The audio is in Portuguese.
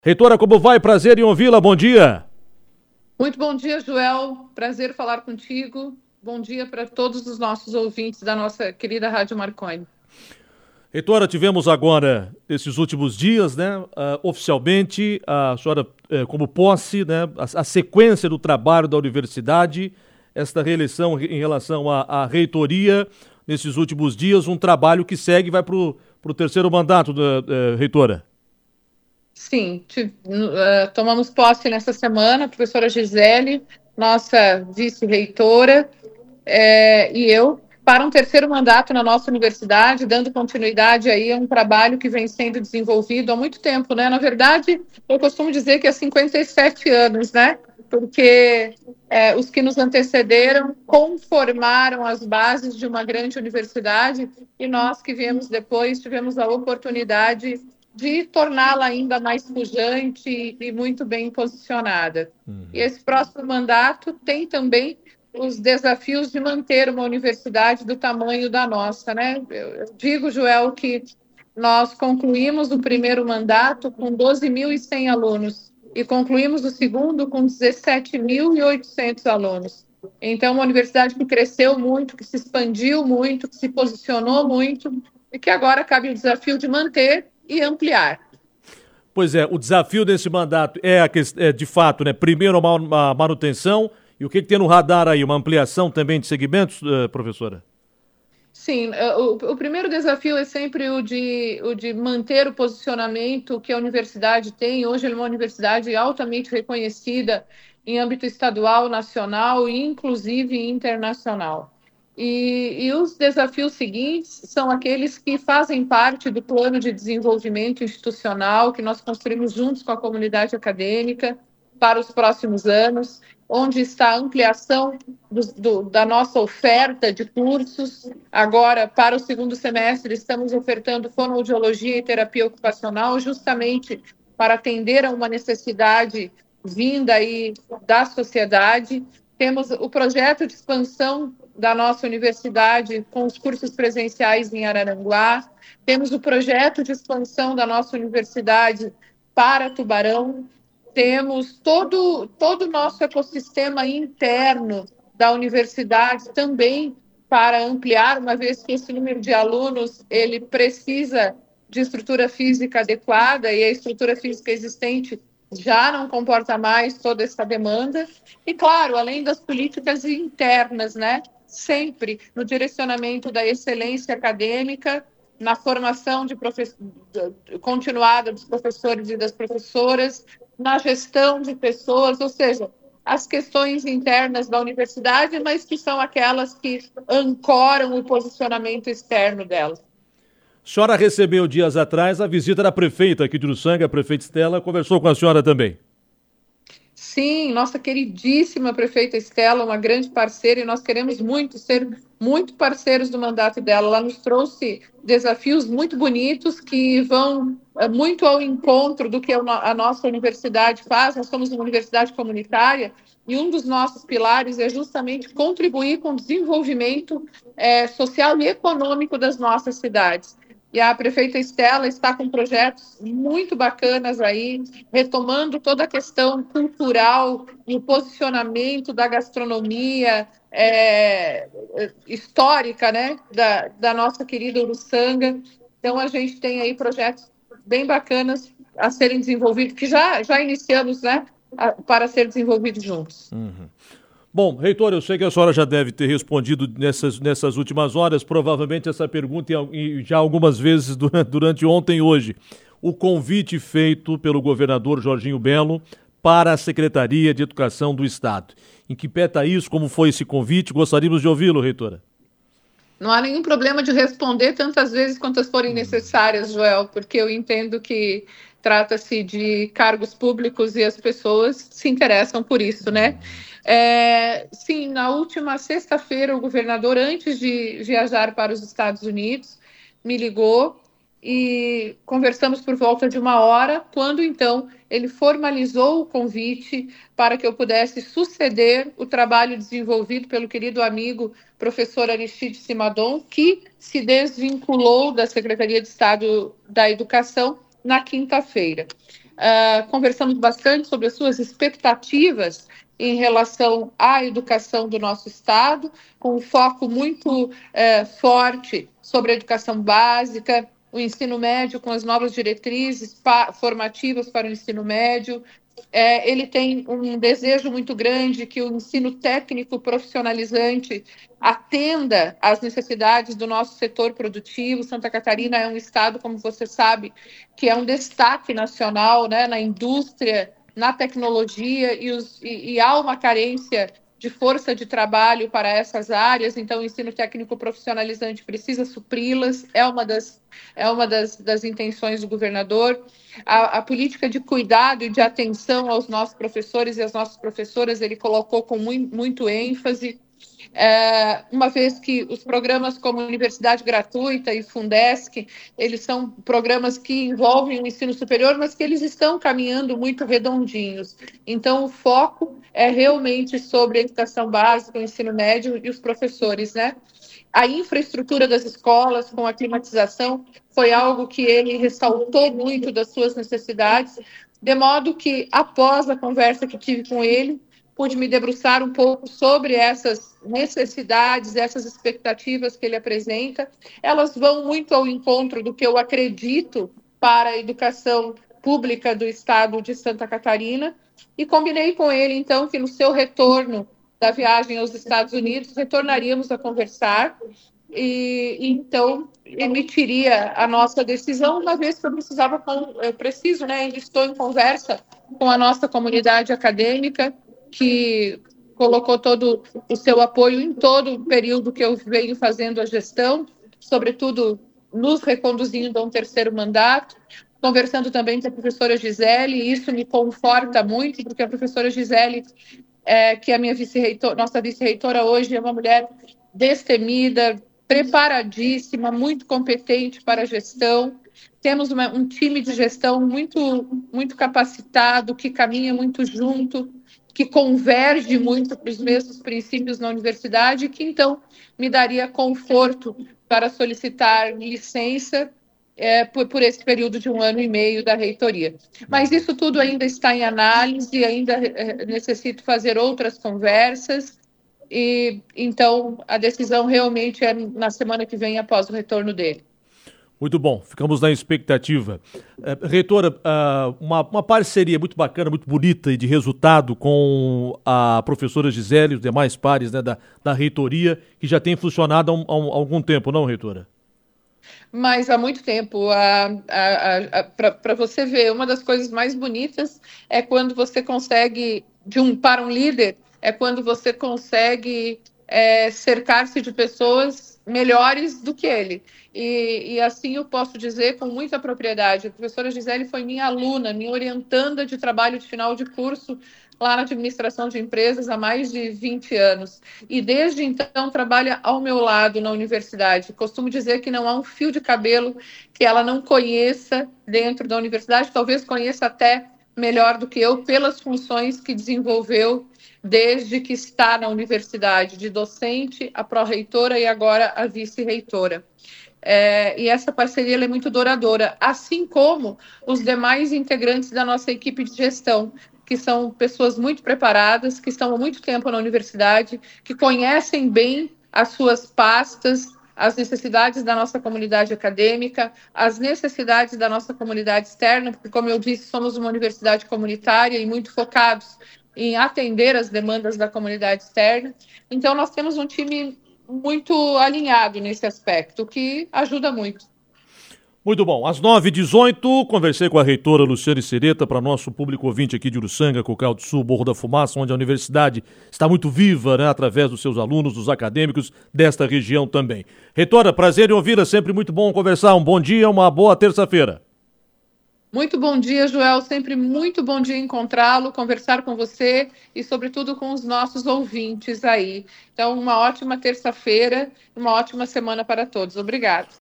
Reitora, como vai? Prazer em ouvi-la. Bom dia. Muito bom dia, Joel. Prazer falar contigo. Bom dia para todos os nossos ouvintes da nossa querida Rádio Marconi. Reitora, tivemos agora, nesses últimos dias, né, oficialmente, a senhora, como posse, né, a sequência do trabalho da universidade, esta reeleição em relação à reitoria, nesses últimos dias, um trabalho que segue e vai para o terceiro mandato da reitora. Sim, tomamos posse nessa semana, a professora Gisele, nossa vice-reitora, e eu, para um terceiro mandato na nossa universidade, dando continuidade aí a um trabalho que vem sendo desenvolvido há muito tempo, né? Na verdade, eu costumo dizer que há 57 anos, né? Porque os que nos antecederam conformaram as bases de uma grande universidade e nós que viemos depois tivemos a oportunidade de torná-la ainda mais pujante e muito bem posicionada. E esse próximo mandato tem também os desafios de manter uma universidade do tamanho da nossa, né? Eu digo, Joel, que nós concluímos o primeiro mandato com 12.100 alunos e concluímos o segundo com 17.800 alunos. Então, uma universidade que cresceu muito, que se expandiu muito, que se posicionou muito e que agora cabe o desafio de manter e ampliar. Pois é, o desafio desse mandato de fato, né, primeiro uma manutenção e o que tem no radar aí? Uma ampliação também de segmentos, professora? Sim, o primeiro desafio é sempre o de manter o posicionamento que a universidade tem. Hoje ela é uma universidade altamente reconhecida em âmbito estadual, nacional e inclusive internacional. E os desafios seguintes são aqueles que fazem parte do plano de desenvolvimento institucional que nós construímos juntos com a comunidade acadêmica para os próximos anos, onde está a ampliação da nossa oferta de cursos. Agora, para o segundo semestre, estamos ofertando fonoaudiologia e terapia ocupacional, justamente para atender a uma necessidade vinda aí da sociedade. Temos o projeto de expansão da nossa universidade com os cursos presenciais em Araranguá. Temos o projeto de expansão da nossa universidade para Tubarão. Temos todo o nosso ecossistema interno da universidade também para ampliar, uma vez que esse número de alunos ele precisa de estrutura física adequada e a estrutura física existente já não comporta mais toda essa demanda. E, claro, além das políticas internas, né? Sempre no direcionamento da excelência acadêmica, na formação continuada dos professores e das professoras, na gestão de pessoas, ou seja, as questões internas da universidade, mas que são aquelas que ancoram o posicionamento externo dela. A senhora recebeu dias atrás a visita da prefeita aqui de Uruçanga, a prefeita Estela, conversou com a senhora também. Sim, nossa queridíssima prefeita Estela, uma grande parceira, e nós queremos muito ser muito parceiros do mandato dela. Ela nos trouxe desafios muito bonitos que vão muito ao encontro do que a nossa universidade faz. Nós somos uma universidade comunitária e um dos nossos pilares é justamente contribuir com o desenvolvimento social e econômico das nossas cidades. E a prefeita Estela está com projetos muito bacanas aí, retomando toda a questão cultural e o posicionamento da gastronomia histórica, né, da nossa querida Uruçanga. Então, a gente tem aí projetos bem bacanas a serem desenvolvidos, que já iniciamos, né, para ser desenvolvidos juntos. Uhum. Bom, reitor, eu sei que a senhora já deve ter respondido nessas últimas horas, provavelmente essa pergunta já algumas vezes durante ontem e hoje. O convite feito pelo governador Jorginho Belo para a Secretaria de Educação do Estado. Em que pé está isso? Como foi esse convite? Gostaríamos de ouvi-lo, reitora. Não há nenhum problema de responder tantas vezes quantas forem necessárias, Joel, porque eu entendo que trata-se de cargos públicos e as pessoas se interessam por isso, né? Sim, na última sexta-feira, o governador, antes de viajar para os Estados Unidos, me ligou e conversamos por volta de 1 hora, quando então ele formalizou o convite para que eu pudesse suceder o trabalho desenvolvido pelo querido amigo professor Aristide Simadon, que se desvinculou da Secretaria de Estado da Educação na quinta-feira. conversamos bastante sobre as suas expectativas em relação à educação do nosso Estado, com um foco muito forte sobre a educação básica, o ensino médio com as novas diretrizes formativas para o ensino médio. Ele tem um desejo muito grande que o ensino técnico profissionalizante atenda às necessidades do nosso setor produtivo. Santa Catarina é um estado, como você sabe, que é um destaque nacional, né, na indústria, na tecnologia, e há uma carência de força de trabalho para essas áreas, então o ensino técnico profissionalizante precisa supri-las, é uma das intenções do governador. A política de cuidado e de atenção aos nossos professores e às nossas professoras, ele colocou com muito ênfase, uma vez que os programas como Universidade Gratuita e Fundesc, eles são programas que envolvem o ensino superior, mas que eles estão caminhando muito redondinhos. Então, o foco é realmente sobre a educação básica, o ensino médio e os professores, né? A infraestrutura das escolas, com a climatização, foi algo que ele ressaltou muito das suas necessidades, de modo que, após a conversa que tive com ele, pude me debruçar um pouco sobre essas necessidades, essas expectativas que ele apresenta. Elas vão muito ao encontro do que eu acredito para a educação pública do estado de Santa Catarina, e combinei com ele, então, que no seu retorno da viagem aos Estados Unidos, retornaríamos a conversar e então emitiria a nossa decisão, uma vez que eu preciso, né, ainda estou em conversa com a nossa comunidade acadêmica, que colocou todo o seu apoio em todo o período que eu venho fazendo a gestão, sobretudo nos reconduzindo a um terceiro mandato, conversando também com a professora Gisele, e isso me conforta muito, porque a professora Gisele, que é a minha nossa vice-reitora hoje, é uma mulher destemida, preparadíssima, muito competente para a gestão. Temos um time de gestão muito capacitado, que caminha muito junto, que converge muito para os mesmos princípios na universidade, que então me daria conforto para solicitar licença por esse período de 1 ano e meio da reitoria. Mas isso tudo ainda está em análise, ainda necessito fazer outras conversas, e então a decisão realmente é na semana que vem, após o retorno dele. Muito bom, ficamos na expectativa. Reitora, uma parceria muito bacana, muito bonita e de resultado com a professora Gisele e os demais pares, né, da reitoria, que já tem funcionado há algum tempo, não, reitora? Mas há muito tempo. Para você ver, uma das coisas mais bonitas é quando você consegue, para um líder, é quando você consegue cercar-se de pessoas melhores do que ele. E assim eu posso dizer com muita propriedade. A professora Gisele foi minha aluna, minha orientanda de trabalho de final de curso lá na administração de empresas há mais de 20 anos. E desde então trabalha ao meu lado na universidade. Costumo dizer que não há um fio de cabelo que ela não conheça dentro da universidade, talvez conheça até melhor do que eu, pelas funções que desenvolveu desde que está na universidade, de docente, a pró-reitora e agora a vice-reitora. E essa parceria é muito duradoura, assim como os demais integrantes da nossa equipe de gestão, que são pessoas muito preparadas, que estão há muito tempo na universidade, que conhecem bem as suas pastas, as necessidades da nossa comunidade acadêmica, as necessidades da nossa comunidade externa, porque, como eu disse, somos uma universidade comunitária e muito focados em atender as demandas da comunidade externa. Então, nós temos um time muito alinhado nesse aspecto, que ajuda muito. Muito bom. Às 9h18, conversei com a reitora Luciane Sereta, para nosso público ouvinte aqui de Uruçanga, Cocal do Sul, Morro da Fumaça, onde a universidade está muito viva, né, através dos seus alunos, dos acadêmicos desta região também. Reitora, prazer em ouvi-la, sempre muito bom conversar. Um bom dia, uma boa terça-feira. Muito bom dia, Joel. Sempre muito bom dia encontrá-lo, conversar com você e, sobretudo, com os nossos ouvintes aí. Então, uma ótima terça-feira, uma ótima semana para todos. Obrigada.